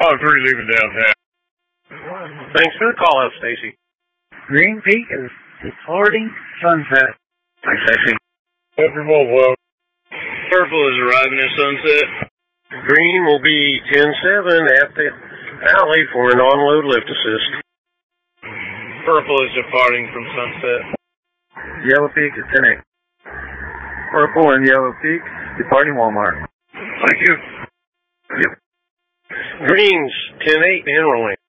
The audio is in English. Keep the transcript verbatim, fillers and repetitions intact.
Oh, three leaving downtown. Thanks for the call out, Stacy. Green Peak is departing Sunset. Thanks, Stacy. Everyone, well. Purple is arriving at Sunset. Green will be ten seven at the alley for an on-load lift assist. Purple is departing from Sunset. Yellow Peak is ten eight. Purple and Yellow Peak departing Walmart. Thank you. Yep. Green's ten eight and rolling.